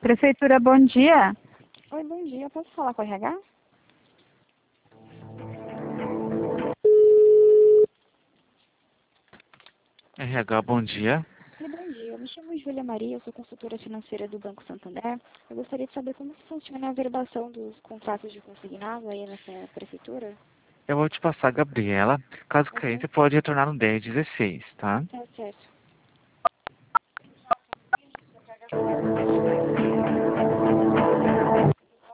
Prefeitura, bom dia. Oi, bom dia. Posso falar com o RH? RH, bom dia. Oi, bom dia. Eu me chamo Júlia Maria, eu sou consultora financeira do Banco Santander. Eu gostaria de saber como que funciona a verbação dos contratos de consignado aí nessa prefeitura. Eu vou te passar a Gabriela. Caso Ok, cliente, pode retornar no 1016, tá? tá certo.